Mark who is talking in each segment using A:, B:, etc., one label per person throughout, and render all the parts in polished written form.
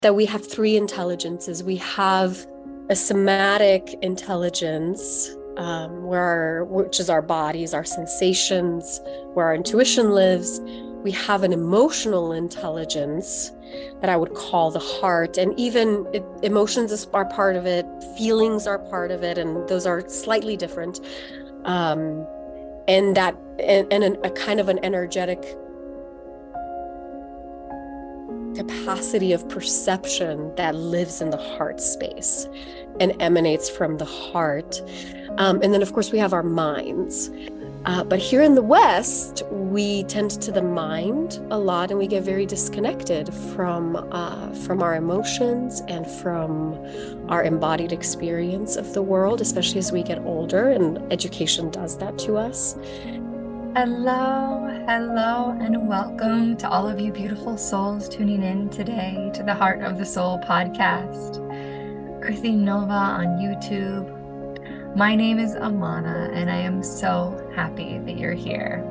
A: that we have three intelligences. We have a somatic intelligence, which is our bodies, our sensations, where our intuition lives. We have an emotional intelligence that I would call the heart, and even emotions are part of it, feelings are part of it, and those are slightly different. And a kind of an energetic capacity of perception that lives in the heart space and emanates from the heart. And then, of course, we have our minds. But here in the West, we tend to the mind a lot, and we get very disconnected from our emotions and from our embodied experience of the world, especially as we get older, and education does that to us.
B: Hello, and welcome to all of you beautiful souls tuning in today to the Heart of the Soul podcast. Earthy Nova on YouTube. My name is Amana, and I am so happy that you're here.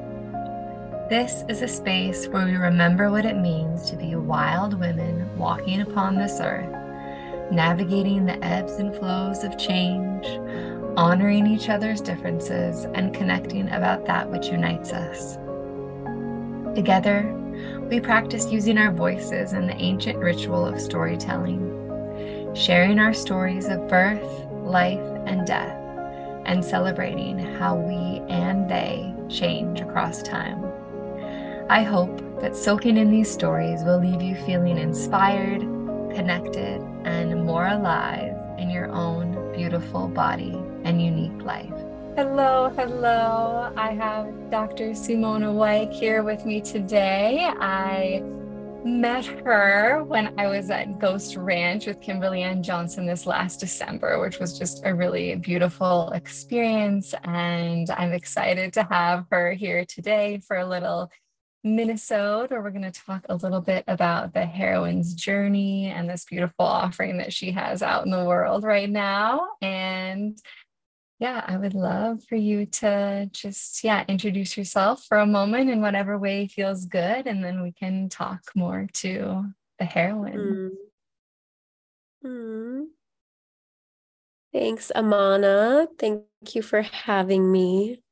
B: This is a space where we remember what it means to be wild women walking upon this earth, navigating the ebbs and flows of change, honoring each other's differences, and connecting about that which unites us. Together, we practice using our voices in the ancient ritual of storytelling, sharing our stories of birth, life, and death, and celebrating how we and they change across time. I hope that soaking in these stories will leave you feeling inspired, connected, and more alive in your own beautiful body and unique life. Hello. I have Dr. Simona White here with me today. I met her when I was at Ghost Ranch with Kimberly Ann Johnson this last December, which was just a really beautiful experience. And I'm excited to have her here today for a little Minnesota, where we're going to talk a little bit about the heroine's journey and this beautiful offering that she has out in the world right now. And yeah, I would love for you to just, introduce yourself for a moment in whatever way feels good. And then we can talk more to the heroine.
A: Thanks, Amana. Thank you for having me.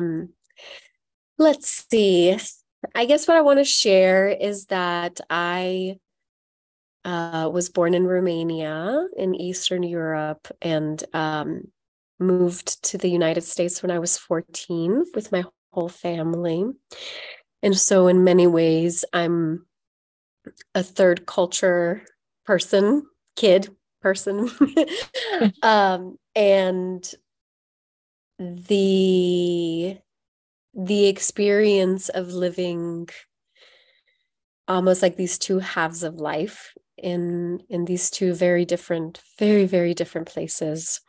A: Let's see. I guess what I want to share is that I was born in Romania in Eastern Europe, and moved to the United States when I was 14 with my whole family. And so in many ways, I'm a third culture person. And the experience of living almost like these two halves of life in these two very, very different places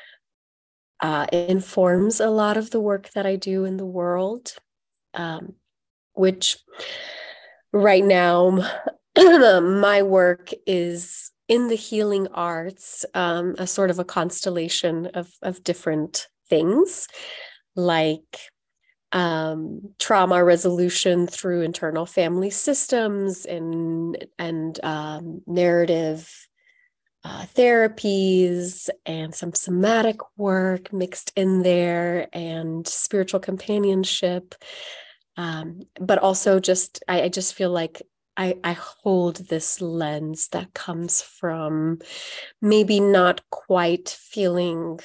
A: informs a lot of the work that I do in the world, which right now my work is in the healing arts, a sort of a constellation of different things, like trauma resolution through internal family systems and narrative therapies and some somatic work mixed in there, and spiritual companionship. But also I just feel like I hold this lens that comes from maybe not quite feeling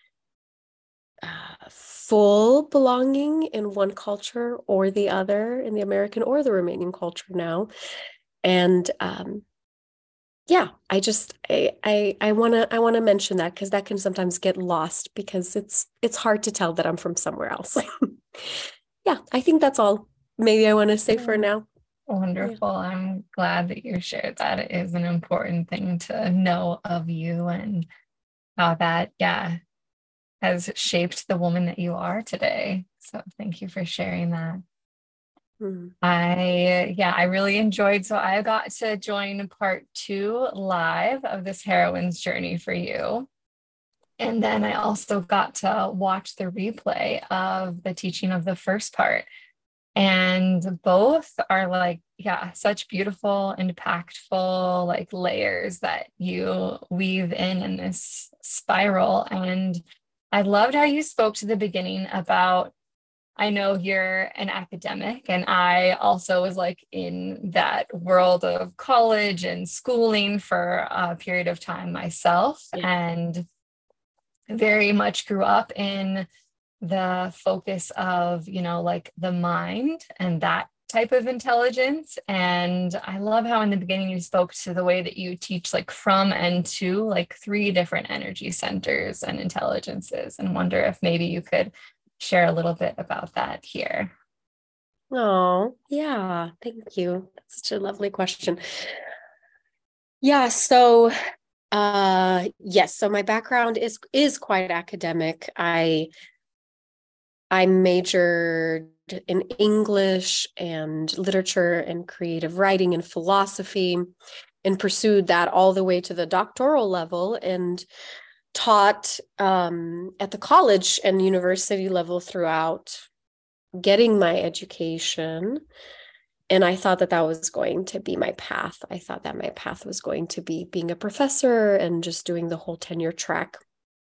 A: full belonging in one culture or the other, in the American or the Romanian culture now. And I want to mention that, because that can sometimes get lost, because it's hard to tell that I'm from somewhere else. I think that's all maybe I want to say for now.
B: Wonderful. Yeah. I'm glad that you shared that. It is an important thing to know of you and how that, has shaped the woman that you are today. So thank you for sharing that. I really enjoyed. So I got to join part 2 live of this heroine's journey for you. And then I also got to watch the replay of the teaching of the first part. And both are like such beautiful, impactful like layers that you weave in this spiral. And I loved how you spoke to the beginning about, I know you're an academic, and I also was like in that world of college and schooling for a period of time myself,
A: Yeah.
B: and very much grew up in the focus of, like the mind and that type of intelligence. And I love how in the beginning you spoke to the way that you teach like from and to like 3 different energy centers and intelligences, and wonder if maybe you could share a little bit about that here.
A: Oh, yeah. Thank you. That's such a lovely question. Yeah, so yes, so my background is quite academic. I majored in English and literature and creative writing and philosophy, and pursued that all the way to the doctoral level, and taught at the college and university level throughout getting my education. And I thought that was going to be my path. I thought that my path was going to be being a professor and just doing the whole tenure track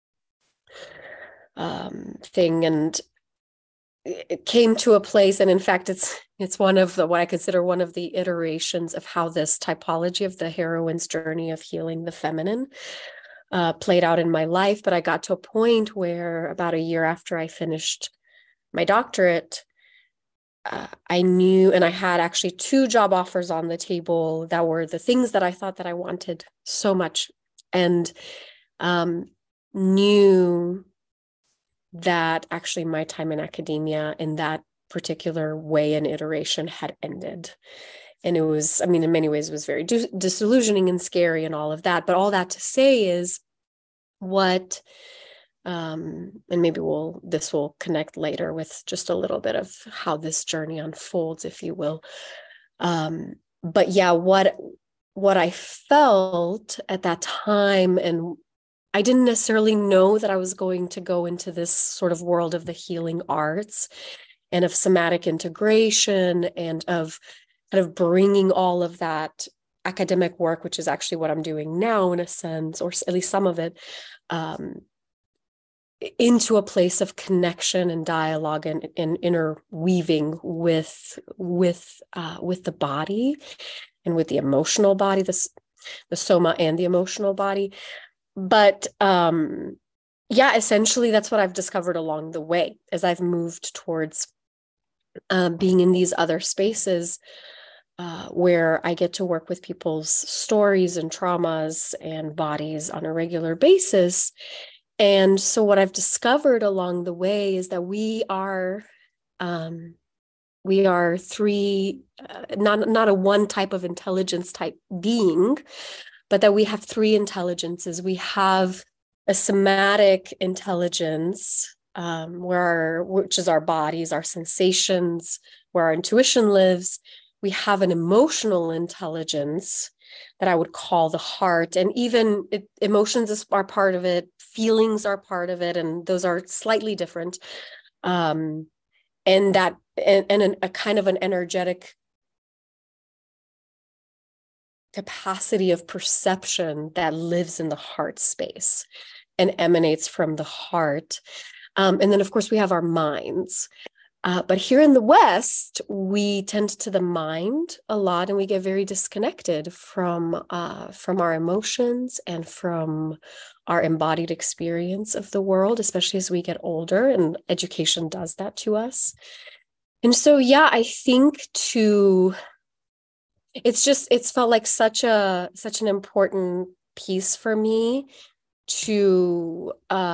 A: thing. And it came to a place, and in fact, it's one of the, what I consider one of the iterations of how this typology of the heroine's journey of healing the feminine played out in my life. But I got to a point where about a year after I finished my doctorate, I knew, and I had actually 2 job offers on the table that were the things that I thought that I wanted so much, and knew that actually my time in academia in that particular way and iteration had ended. And it was, I mean, in many ways, it was very disillusioning and scary and all of that. But all that to say is what, and maybe this will connect later with just a little bit of how this journey unfolds, if you will. But yeah, what I felt at that time, and I didn't necessarily know that I was going to go into this sort of world of the healing arts and of somatic integration, and of kind of bringing all of that academic work, which is actually what I'm doing now in a sense, or at least some of it, into a place of connection and dialogue and interweaving with the body and with the emotional body, the soma and the emotional body. But yeah, essentially that's what I've discovered along the way as I've moved towards being in these other spaces where I get to work with people's stories and traumas and bodies on a regular basis. And so what I've discovered along the way is that we are 3, not a one type of intelligence type being, but that we have 3 intelligences. We have a somatic intelligence, which is our bodies, our sensations, where our intuition lives. We have an emotional intelligence that I would call the heart, and even emotions are part of it, feelings are part of it, and those are slightly different. And a kind of an energetic capacity of perception that lives in the heart space and emanates from the heart. And then, of course, we have our minds. But here in the West, we tend to the mind a lot, and we get very disconnected from our emotions and from our embodied experience of the world, especially as we get older, and education does that to us. And so, yeah, I think it's felt like such an important piece for me to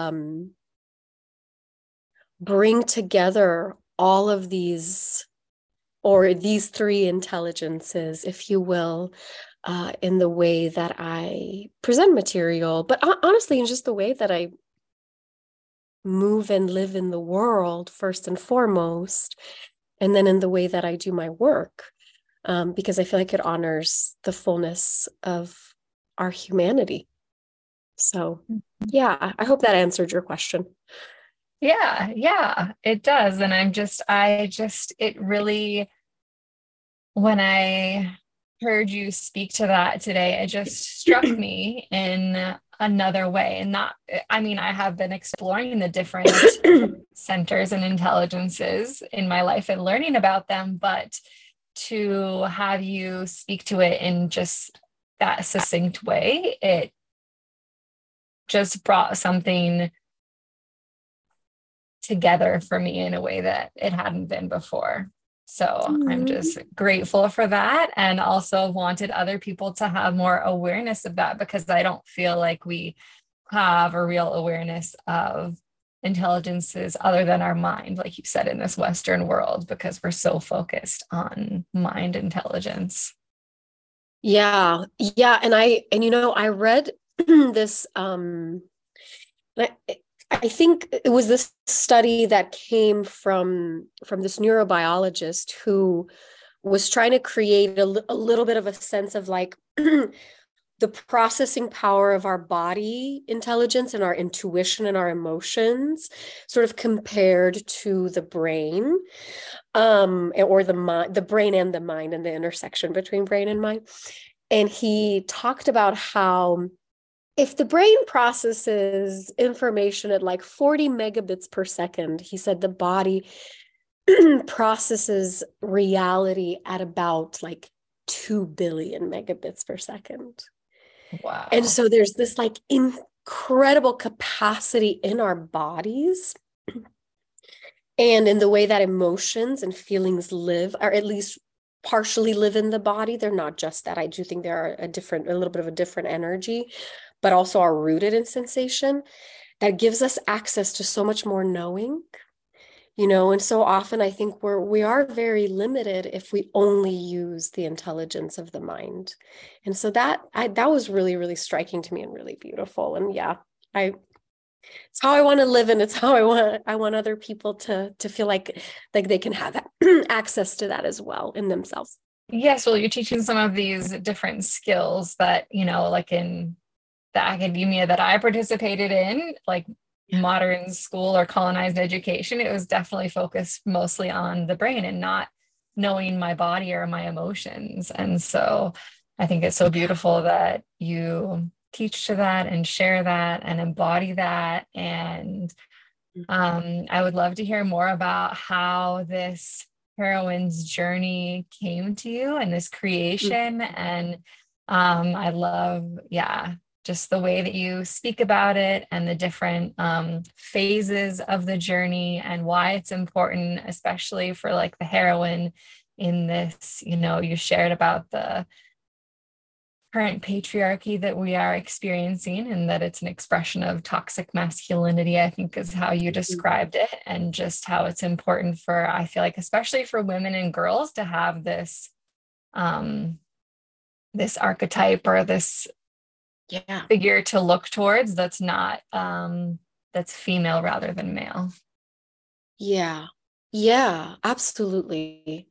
A: bring together all of these, or these 3 intelligences, if you will, in the way that I present material, but honestly, in just the way that I move and live in the world, first and foremost, and then in the way that I do my work, because I feel like it honors the fullness of our humanity. So, yeah, I hope that answered your question.
B: Yeah, it does. And it really when I heard you speak to that today, it just struck me in another way. And not, I mean, I have been exploring the different centers and intelligences in my life and learning about them, but to have you speak to it in just that succinct way, it just brought something together for me in a way that it hadn't been before. So I'm just grateful for that, and also wanted other people to have more awareness of that, because I don't feel like we have a real awareness of intelligences other than our mind, like you said, in this Western world, because we're so focused on mind intelligence.
A: Yeah. Yeah. I read this, I, I think it was this study that came from this neurobiologist who was trying to create a little bit of a sense of like the processing power of our body intelligence and our intuition and our emotions sort of compared to the brain, or the mind, the brain and the mind, and the intersection between brain and mind. And he talked about how if the brain processes information at like 40 megabits per second, he said the body processes reality at about like 2 billion megabits per second.
B: Wow.
A: And so there's this like incredible capacity in our bodies and in the way that emotions and feelings live, or at least partially live in the body. They're not just that. I do think there are a little bit of a different energy, but also are rooted in sensation that gives us access to so much more knowing, and so often I think we are very limited if we only use the intelligence of the mind. And so that was really, really striking to me and really beautiful. And yeah, it's how I want to live, and it's how I want other people to feel like they can have access to that as well in themselves.
B: Yes, well, you're teaching some of these different skills that, like in the academia that I participated in, like modern school or colonized education, it was definitely focused mostly on the brain and not knowing my body or my emotions. And so I think it's so beautiful that you teach to that and share that and embody that. And I would love to hear more about how this heroine's journey came to you and this creation. And I love, just the way that you speak about it and the different phases of the journey and why it's important, especially for like the heroine in this. You shared about the current patriarchy that we are experiencing, and that it's an expression of toxic masculinity, I think is how you described it, and just how it's important for, I feel like, especially for women and girls, to have this this archetype or this figure to look towards that's not that's female rather than male.
A: Yeah, absolutely.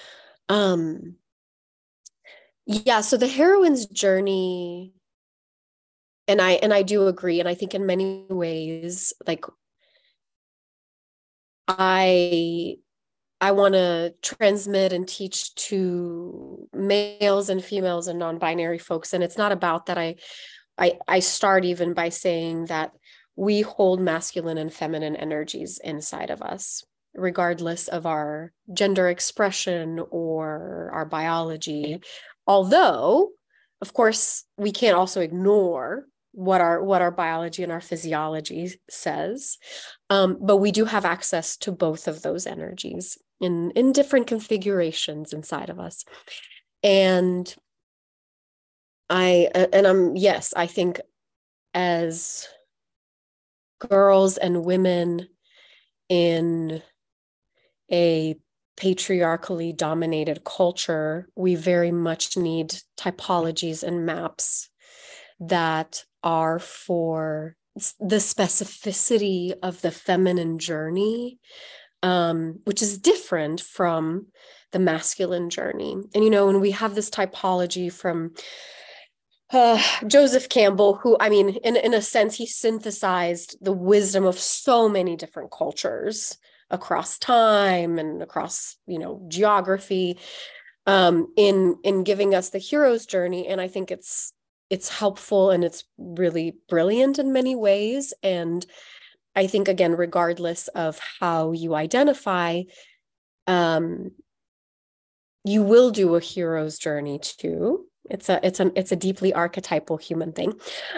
A: So the heroine's journey, and I do agree, and I think in many ways, like I want to transmit and teach to males and females and non-binary folks. And it's not about that. I start even by saying that we hold masculine and feminine energies inside of us, regardless of our gender expression or our biology. Although, of course, we can't also ignore what our biology and our physiology says. But we do have access to both of those energies in different configurations inside of us. And I think as girls and women in a patriarchally dominated culture, we very much need typologies and maps that are for the specificity of the feminine journey, which is different from the masculine journey. And, when we have this typology from Joseph Campbell, who, I mean, in a sense, he synthesized the wisdom of so many different cultures across time and across, geography. in giving us the hero's journey. And I think it's helpful and it's really brilliant in many ways. And I think, again, regardless of how you identify, you will do a hero's journey too. It's a deeply archetypal human thing.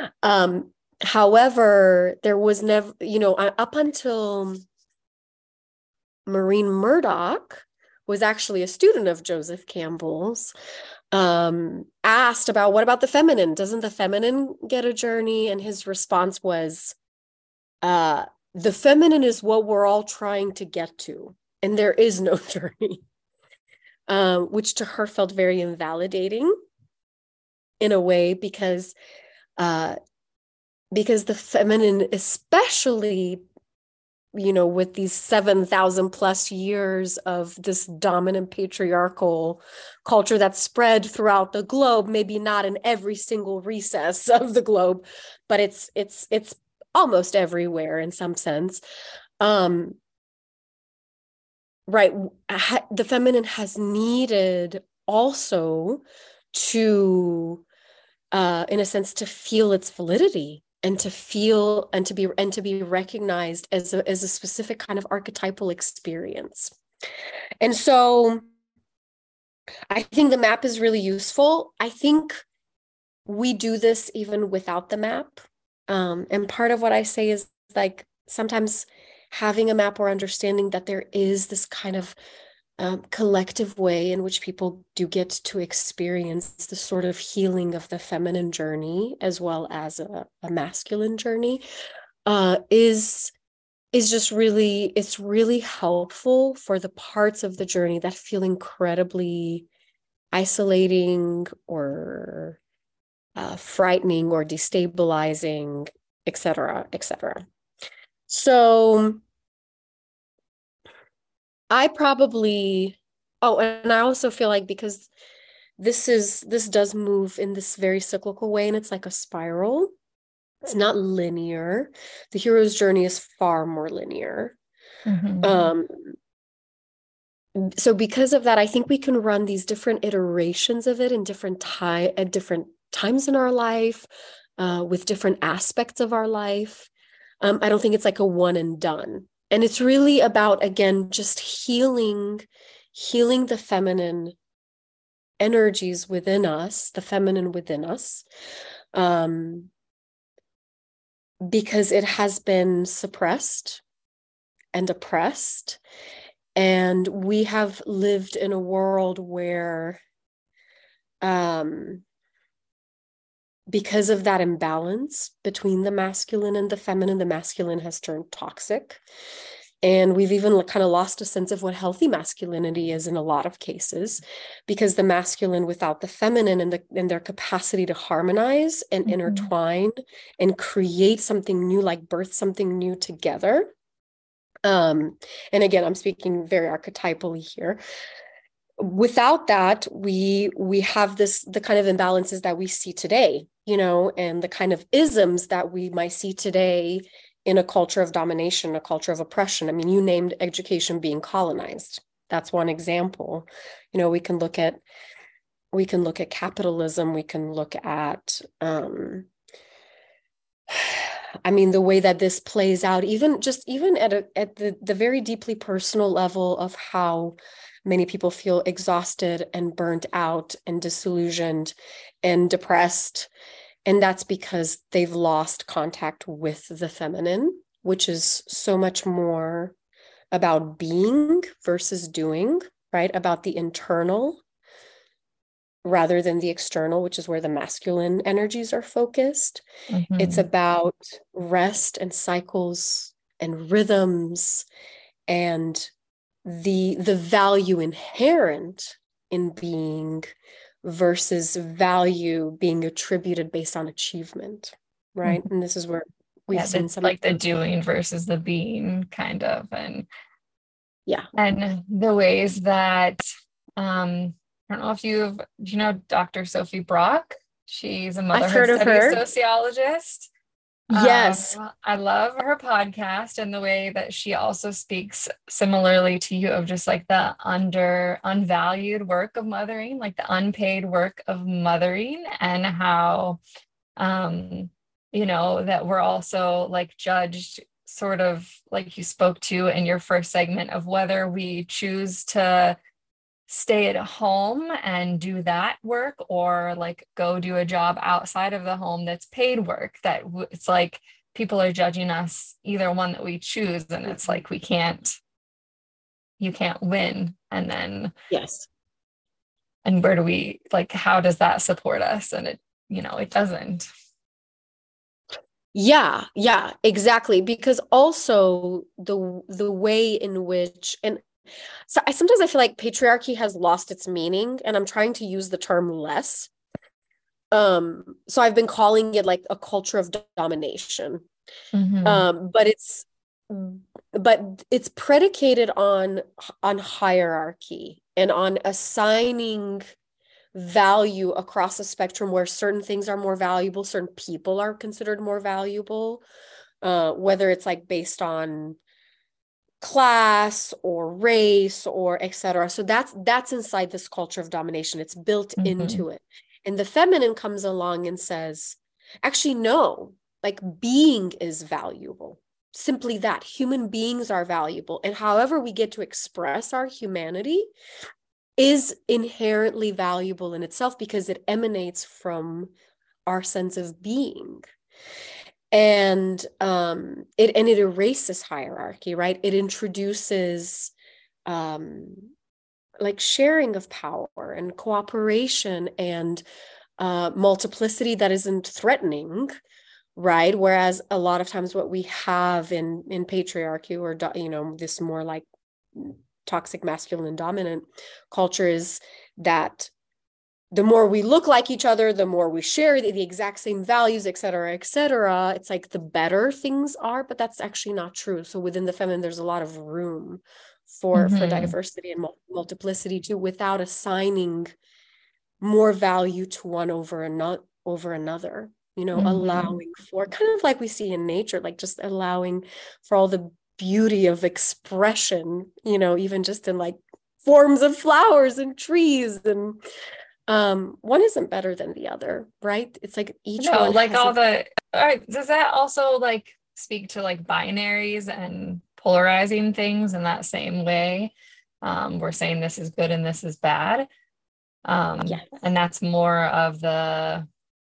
A: However, there was never, up until Maureen Murdoch was actually a student of Joseph Campbell's, asked about, what about the feminine? Doesn't the feminine get a journey? And his response was, the feminine is what we're all trying to get to, and there is no journey, which to her felt very invalidating in a way, because the feminine, especially, with these 7,000 plus years of this dominant patriarchal culture that's spread throughout the globe, maybe not in every single recess of the globe, but it's almost everywhere in some sense. Right. The feminine has needed also to, in a sense, to feel its validity, and to feel and to be recognized as a specific kind of archetypal experience. And so I think the map is really useful. I think we do this even without the map. And part of what I say is, like, sometimes having a map or understanding that there is this kind of collective way in which people do get to experience the sort of healing of the feminine journey as well as a masculine journey, is just really, it's really helpful for the parts of the journey that feel incredibly isolating or frightening or destabilizing, et cetera, et cetera. So I probably, and I also feel like, because this does move in this very cyclical way, and it's like a spiral. It's not linear. The hero's journey is far more linear. Mm-hmm. So because of that, I think we can run these different iterations of it in at different times in our life, with different aspects of our life. I don't think it's like a one and done. And it's really about, again, just healing the feminine energies within us, the feminine within us, because it has been suppressed and oppressed. And we have lived in a world where, because of that imbalance between the masculine and the feminine, the masculine has turned toxic. And we've even kind of lost a sense of what healthy masculinity is in a lot of cases, because the masculine without the feminine and their capacity to harmonize and mm-hmm. intertwine and create something new, like birth something new together. And again, I'm speaking very archetypally here. Without that, we have the kind of imbalances that we see today, and the kind of isms that we might see today in a culture of domination, a culture of oppression. I mean, you named education being colonized. That's one example. We can look at capitalism. We can look at, the way that this plays out, even at the very deeply personal level of how many people feel exhausted and burnt out and disillusioned and depressed. And that's because they've lost contact with the feminine, which is so much more about being versus doing, right? About the internal rather than the external, which is where the masculine energies are focused. Mm-hmm. It's about rest and cycles and rhythms and the value inherent in being versus value being attributed based on achievement, right? Mm-hmm. And this is where we've seen some
B: like the doing versus the being, kind of, and the ways that I don't know if do you know Dr. Sophie Brock? She's a motherhood studies sociologist.
A: Yes.
B: I love her podcast and the way that she also speaks similarly to you of just like the unvalued work of mothering, like the unpaid work of mothering, and how um, that we're also like judged sort of like you spoke to in your first segment of whether we choose to stay at home and do that work or like go do a job outside of the home that's paid work it's like people are judging us either one that we choose, and it's like you can't win. And then
A: Yes.
B: and where do we like how does that support us? And it doesn't.
A: Yeah, yeah, exactly. Because also the way in which, and so sometimes I feel like patriarchy has lost its meaning, and I'm trying to use the term less. So I've been calling it like a culture of domination.
B: Mm-hmm.
A: But it's predicated on hierarchy and on assigning value across a spectrum where certain things are more valuable, certain people are considered more valuable, whether it's like based on class or race or etc. So that's inside this culture of domination. It's built
B: Mm-hmm.
A: into it. And the feminine comes along and says, actually, no, like being is valuable. Simply that human beings are valuable. And however we get to express our humanity is inherently valuable in itself because it emanates from our sense of being. And it erases hierarchy, right? It introduces um, like sharing of power and cooperation and multiplicity that isn't threatening, right? Whereas a lot of times what we have in patriarchy or this more like toxic masculine dominant culture is that the more we look like each other, the more we share the exact same values, et cetera, it's like the better things are, but that's actually not true. So within the feminine, there's a lot of room for
B: Mm-hmm.
A: diversity and multiplicity too, without assigning more value to one over another,
B: Mm-hmm.
A: allowing for kind of like we see in nature, like just allowing for all the beauty of expression, even just in like forms of flowers and trees and one isn't better than the other, right? It's like each
B: No,
A: one
B: like
A: has
B: all
A: its
B: the all right, does that also like speak to like binaries and polarizing things in that same way? We're saying this is good and this is bad.
A: yes.
B: And that's more of the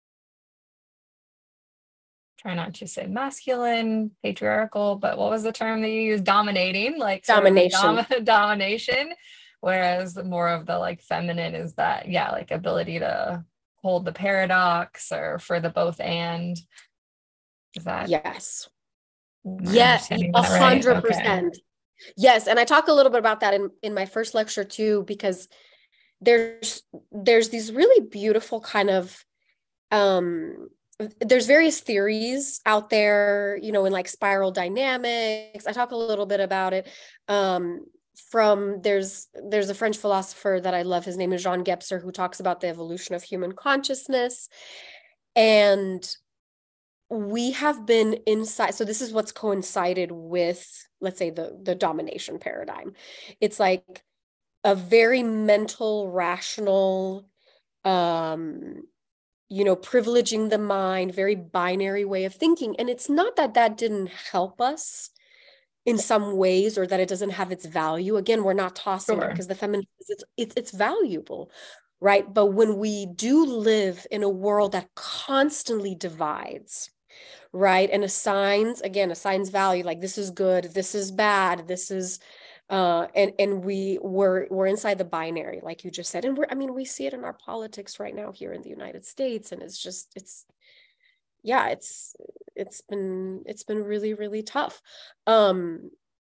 B: try not to say masculine, patriarchal, but what was the term that you used? Dominating, like sort of the
A: Domination.
B: domination, whereas more of the like feminine is that, yeah, like ability to hold the paradox or for the both and. Is that,
A: Yes.
B: am I
A: Yeah,
B: understanding
A: a
B: that right?
A: hundred
B: Okay.
A: percent. Yes, and I talk a little bit about that in my first lecture too, because there's these really beautiful kind of um there's various theories out there, in like spiral dynamics. I talk a little bit about it. From there's a French philosopher that I love. His name is Jean Gebser, who talks about the evolution of human consciousness. And we have been inside. So this is what's coincided with, let's say, the domination paradigm. It's like a very mental, rational, um, privileging the mind, very binary way of thinking. And it's not that that didn't help us in some ways or that it doesn't have its value. Again, we're not tossing it
B: Sure.
A: because the feminine it's valuable, right? But when we do live in a world that constantly divides, right, and assigns value, like this is good, this is bad, this is and we're inside the binary, like you just said. And we see it in our politics right now here in the United States, and it's yeah, it's been really, really tough. um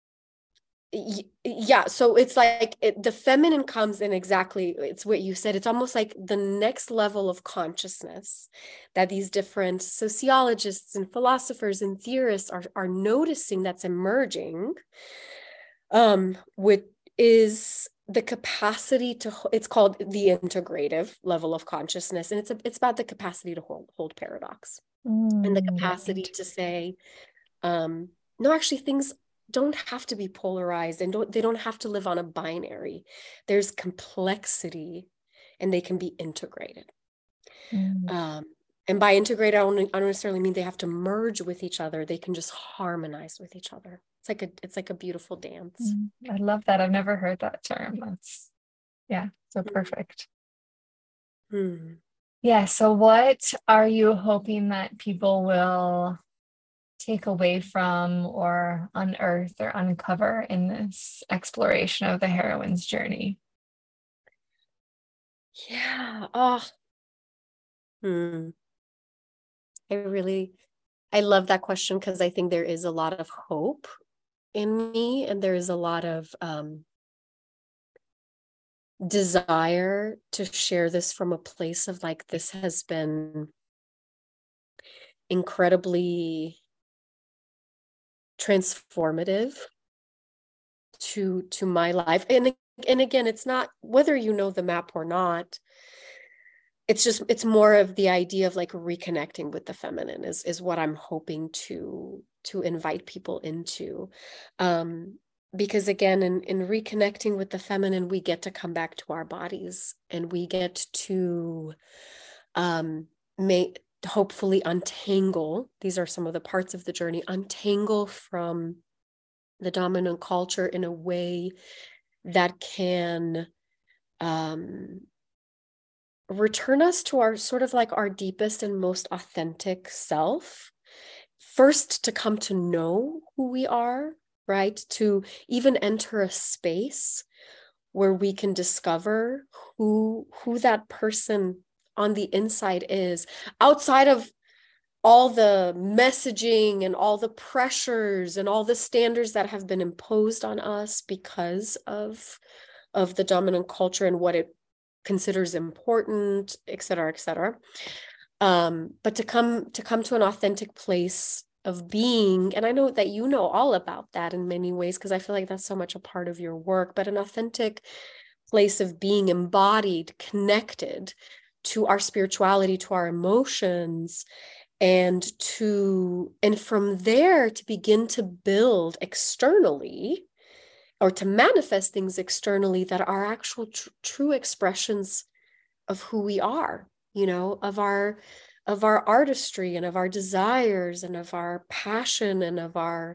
A: yeah, so it's like the feminine comes in, exactly, it's what you said. It's almost like the next level of consciousness that these different sociologists and philosophers and theorists are noticing, that's emerging, which is the capacity to, it's called the integrative level of consciousness, and it's about the capacity to hold paradox. and the
B: Right.
A: capacity to say, no, actually things don't have to be polarized, and they don't have to live on a binary. There's complexity and they can be integrated.
B: Mm.
A: Um, and by integrated, I don't necessarily mean they have to merge with each other. They can just harmonize with each other. It's like a beautiful dance.
B: I love that. I've never heard that term. That's, yeah, so perfect.
A: Hmm.
B: Yeah. So, what are you hoping that people will take away from or unearth or uncover in this exploration of the heroine's journey?
A: Yeah. Oh, hmm. I really, I love that question because I think there is a lot of hope in me, and there is a lot of desire to share this from a place of like, this has been incredibly transformative to my life. And again, it's not whether you know the map or not. It's more of the idea of like reconnecting with the feminine is what I'm hoping to invite people into. Because again, in reconnecting with the feminine, we get to come back to our bodies, and we get to make hopefully untangle. These are some of the parts of the journey, untangle from the dominant culture in a way that can return us to our sort of like our deepest and most authentic self. First, to come to know who we are, right? To even enter a space where we can discover who that person on the inside is, outside of all the messaging and all the pressures and all the standards that have been imposed on us because of the dominant culture and what it considers important, et cetera, et cetera. But to come to an authentic place of being, and I know that you know all about that in many ways, because I feel like that's so much a part of your work, but an authentic place of being embodied, connected to our spirituality, to our emotions, and from there to begin to build externally, or to manifest things externally that are actual true expressions of who we are, of our artistry and of our desires and of our passion and of our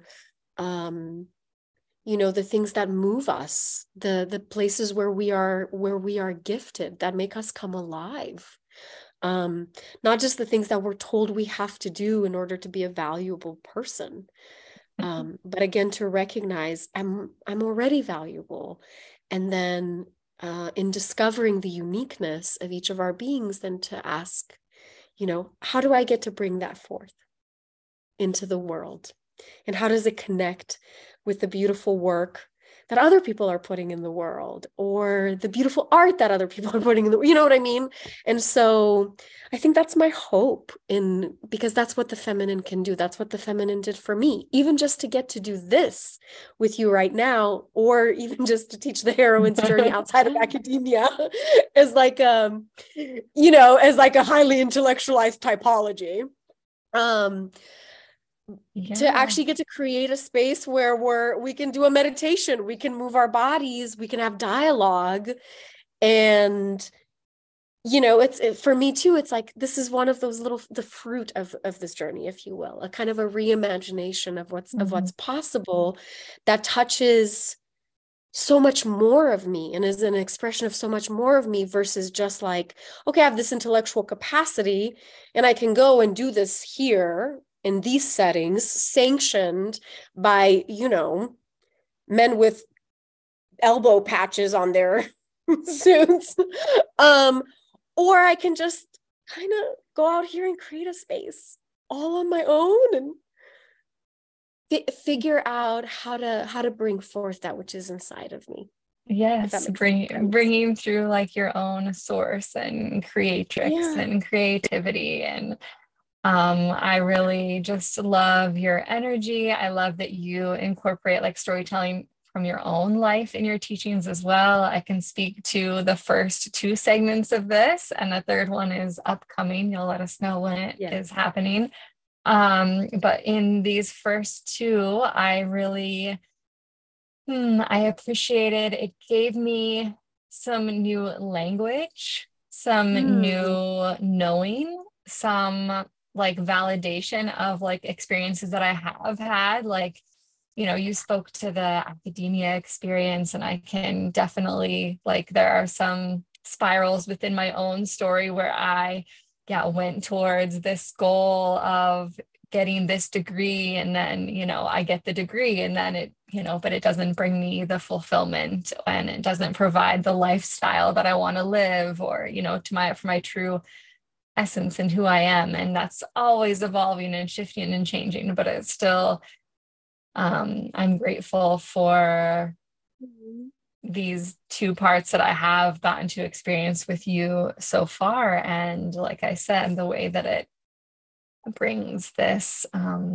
A: the things that move us, the places where we are gifted, that make us come alive. Not just the things that we're told we have to do in order to be a valuable person, but again, to recognize I'm already valuable. And then in discovering the uniqueness of each of our beings, then to ask, how do I get to bring that forth into the world? And how does it connect with the beautiful work that other people are putting in the world, or the beautiful art that other people are putting in the, you know what I mean? And so I think that's my hope, because that's what the feminine can do. That's what the feminine did for me, even just to get to do this with you right now, or even just to teach the heroine's journey outside of academia as like, as like a highly intellectualized typology. To
B: Yeah.
A: actually get to create a space where we can do a meditation, we can move our bodies, we can have dialogue. And for me too, it's like, this is one of those the fruit of this journey, if you will, a kind of a reimagination of what's possible, that touches so much more of me and is an expression of so much more of me, versus just like, okay, I have this intellectual capacity and I can go and do this here in these settings, sanctioned by, men with elbow patches on their suits. Or I can just kind of go out here and create a space all on my own and figure out how to bring forth that which is inside of me. If that
B: Yes,
A: makes sense.
B: bringing through like your own source and creatrix
A: Yeah.
B: and creativity. And I really just love your energy. I love that you incorporate like storytelling from your own life in your teachings as well. I can speak to the first two segments of this, and the third one is upcoming. You'll let us know when it is happening. But in these first two, I really, I appreciated it. Gave me some new language, some new knowing, some like validation of like experiences that I have had. Like, you know, you spoke to the academia experience, and I can definitely, like, there are some spirals within my own story where I went towards this goal of getting this degree, and then, you know, I get the degree, and then it, you know, but it doesn't bring me the fulfillment, and it doesn't provide the lifestyle that I want to live, or, you know, for my true essence and who I am. And that's always evolving and shifting and changing, but it's still, I'm grateful for these two parts that I have gotten to experience with you so far. And like I said, the way that it brings this,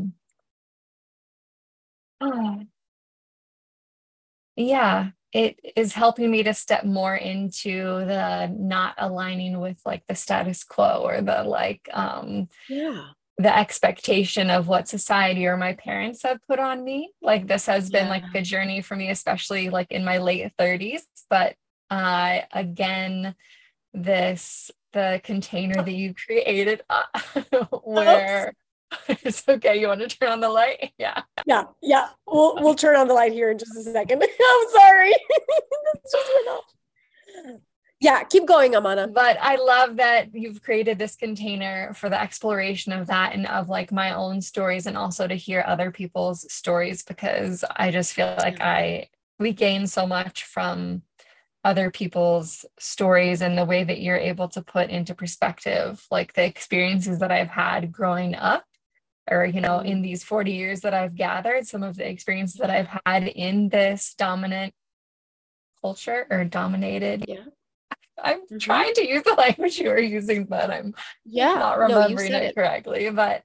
B: it is helping me to step more into the not aligning with like the status quo, or the like, the expectation of what society or my parents have put on me. Like, this has been like a journey for me, especially like in my late 30s. But again, the container that you created where it's okay. You want to turn on the light? Yeah.
A: We'll turn on the light here in just a second. I'm sorry. That's just went off. Yeah, keep going, Amana.
B: But I love that you've created this container for the exploration of that, and of like my own stories, and also to hear other people's stories, because I just feel like we gain so much from other people's stories, and the way that you're able to put into perspective like the experiences that I've had growing up, or, you know, in these 40 years that I've gathered, some of the experiences that I've had in this dominant culture, or dominated. I'm trying to use the language you were using, but I'm not remembering it correctly. But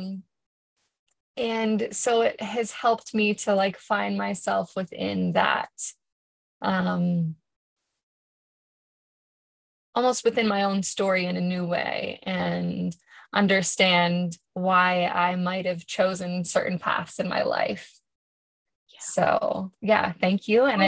B: and so it has helped me to like find myself within that, almost within my own story in a new way, and understand why I might have chosen certain paths in my life. So thank you. And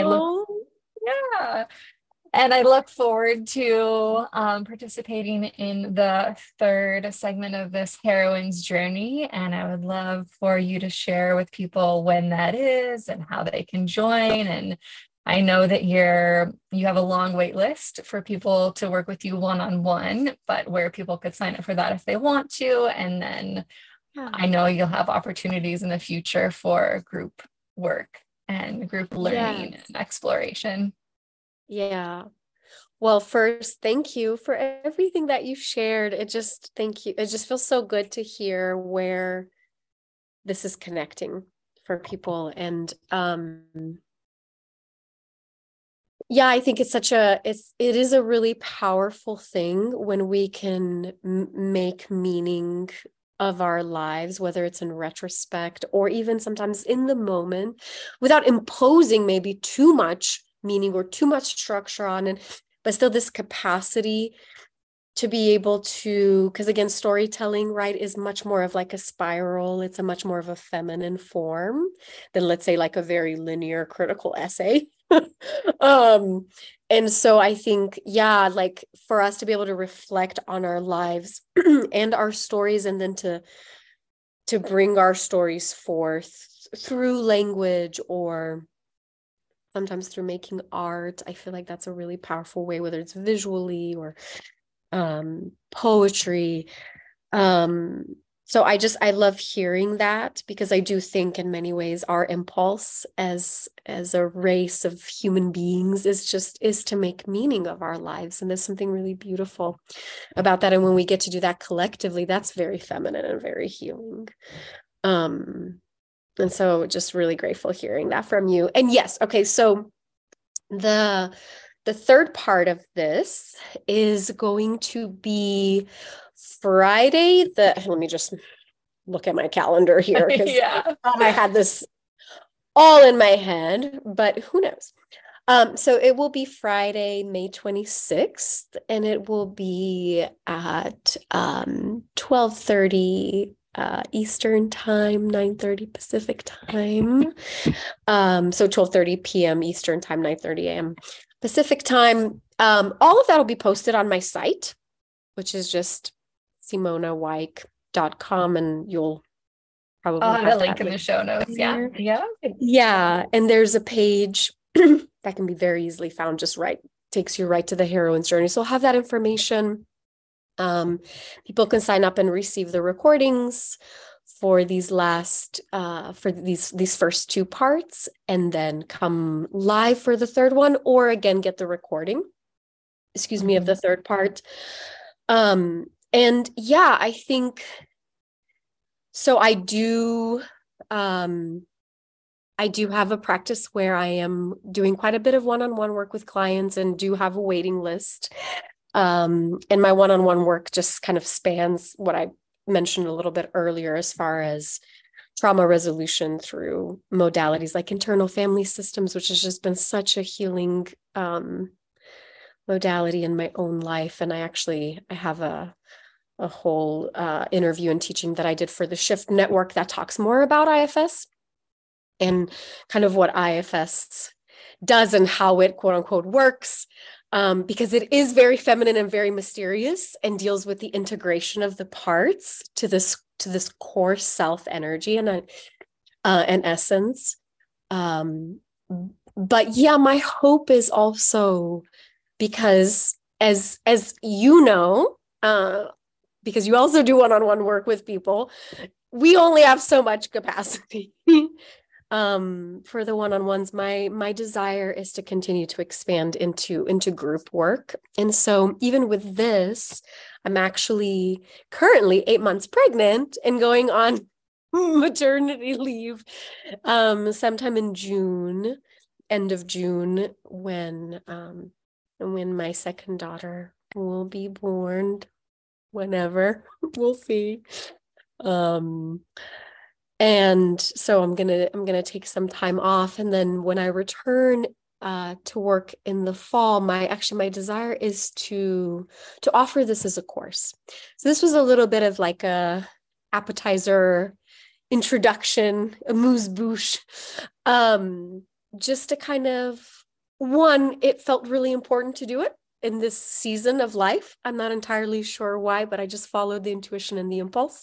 B: I look forward to participating in the third segment of this heroine's journey. And I would love for you to share with people when that is and how they can join. And I know that you have a long wait list for people to work with you one-on-one, but where people could sign up for that if they want to. And then I know you'll have opportunities in the future for group work and group learning and exploration.
A: Yeah. Well, first, thank you for everything that you've shared. Thank you. It just feels so good to hear where this is connecting for people. And I think it is a really powerful thing when we can make meaning of our lives, whether it's in retrospect or even sometimes in the moment, without imposing maybe too much meaning or too much structure on it, but still this capacity to be able to, because again, storytelling, right, is much more of like a spiral. It's a much more of a feminine form than, let's say, like a very linear critical essay. And so I think, like for us to be able to reflect on our lives and our stories, and then to bring our stories forth through language, or sometimes through making art. I feel like that's a really powerful way, whether it's visually or poetry. So I love hearing that, because I do think in many ways our impulse as a race of human beings is to make meaning of our lives. And there's something really beautiful about that. And when we get to do that collectively, that's very feminine and very healing. And so just really grateful hearing that from you. And yes, okay, so the third part of this is going to be Friday. Let me just look at my calendar here, because I thought I had this all in my head, but who knows? So it will be Friday, May 26th, and it will be at 12:30 Eastern time, 9:30 Pacific time. So 12:30 p.m. Eastern time, 9:30 a.m. Pacific time. All of that will be posted on my site, which is just simonaweik.com, and you'll probably
B: I'll have
A: have
B: a link in the show notes. Yeah. Yeah.
A: Yeah. And there's a page that can be very easily found, just takes you right to the heroine's journey. So I'll have that information. People can sign up and receive the recordings for these first two parts, and then come live for the third one, or again get the recording, of the third part. And yeah, I think so. I do have a practice where I am doing quite a bit of one-on-one work with clients, and do have a waiting list. And my one-on-one work just kind of spans what I mentioned a little bit earlier, as far as trauma resolution through modalities like internal family systems, which has just been such a healing modality in my own life. And I have a whole interview and teaching that I did for the Shift Network that talks more about IFS and kind of what IFS does and how it, quote unquote, works. Because it is very feminine and very mysterious, and deals with the integration of the parts to this core self energy and an essence. But yeah, my hope is also, because as you know, because you also do one-on-one work with people, we only have so much capacity. For the one-on-ones, my desire is to continue to expand into group work. And so even with this, I'm actually currently 8 months pregnant and going on maternity leave sometime in June, end of June, when my second daughter will be born, whenever. We'll see. And so I'm gonna take some time off, and then when I return to work in the fall, my desire is to offer this as a course. So this was a little bit of like a appetizer, introduction, amuse-bouche, just to kind of, one, it felt really important to do it in this season of life. I'm not entirely sure why, but I just followed the intuition and the impulse.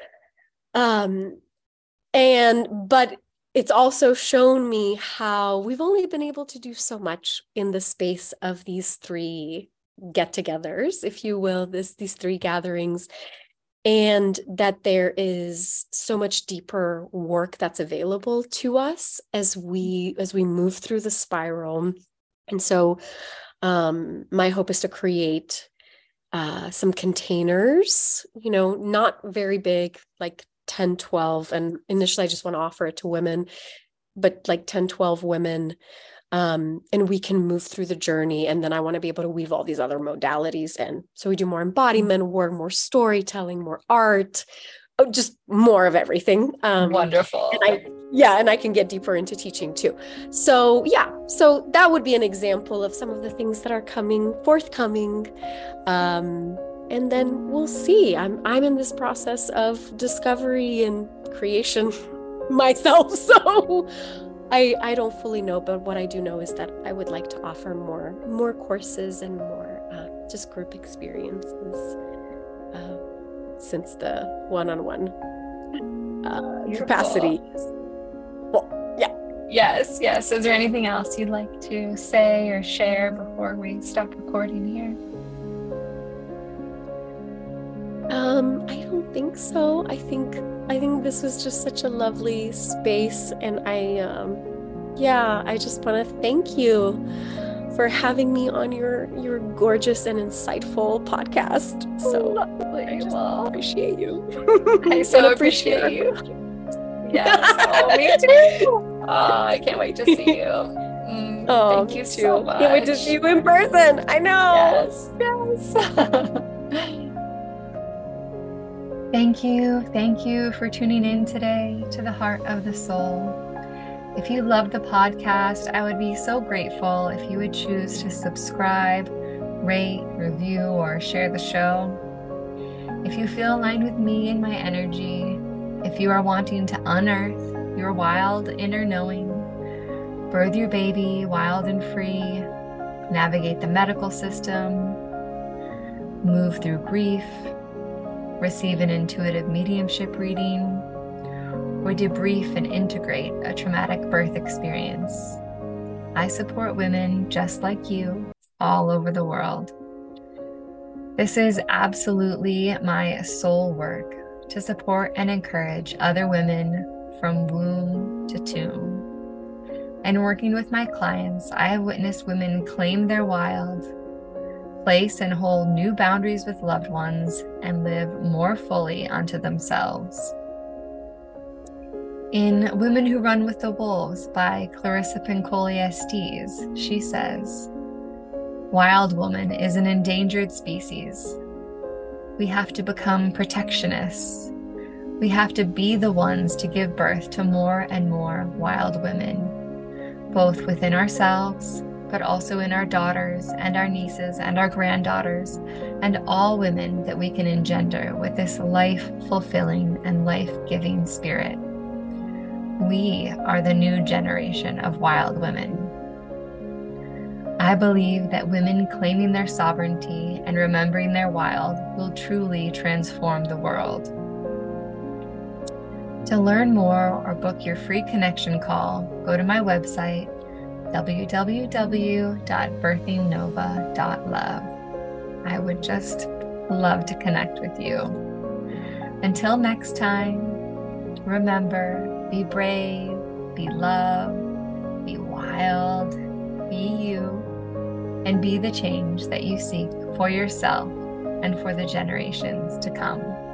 A: But it's also shown me how we've only been able to do so much in the space of these three get-togethers, if you will, these three gatherings, and that there is so much deeper work that's available to us as we move through the spiral. And so my hope is to create some containers, not very big, like 10, 12. And initially I just want to offer it to women, but like 10, 12 women. And we can move through the journey. And then I want to be able to weave all these other modalities in. So we do more embodiment work, more storytelling, more art, just more of everything.
B: Wonderful.
A: And I can get deeper into teaching too. So so that would be an example of some of the things that are forthcoming. And then we'll see. I'm in this process of discovery and creation myself. So I don't fully know, but what I do know is that I would like to offer more courses and more just group experiences since the one-on-one capacity. Well, yeah.
B: Yes. Is there anything else you'd like to say or share before we stop recording here?
A: I don't think so. I think this was just such a lovely space, and I just want to thank you for having me on your gorgeous and insightful podcast. So
B: lovely.
A: I just appreciate you.
B: I so appreciate you. Yes. Oh, me too. I can't wait to see you. Thank you so much.
A: Can't wait to see you in person. I know.
B: Yes. Thank you for tuning in today to the Heart of the Soul. If you love the podcast, I would be so grateful if you would choose to subscribe, rate, review, or share the show. If you feel aligned with me and my energy, if you are wanting to unearth your wild inner knowing, birth your baby wild and free, navigate the medical system, move through grief, receive an intuitive mediumship reading, or debrief and integrate a traumatic birth experience, I support women just like you all over the world. This is absolutely my soul work to support and encourage other women from womb to tomb. And working with my clients, I have witnessed women claim their wild, place and hold new boundaries with loved ones, and live more fully unto themselves. In Women Who Run with the Wolves by Clarissa Pinkola Estes, she says, "Wild woman is an endangered species. We have to become protectionists. We have to be the ones to give birth to more and more wild women, both within ourselves, but also in our daughters and our nieces and our granddaughters, and all women that we can engender with this life-fulfilling and life-giving spirit. We are the new generation of wild women." I believe that women claiming their sovereignty and remembering their wild will truly transform the world. To learn more or book your free connection call, go to my website, www.birthingnova.love. I would just love to connect with you. Until next time, remember, be brave, be love, be wild, be you, and be the change that you seek for yourself and for the generations to come.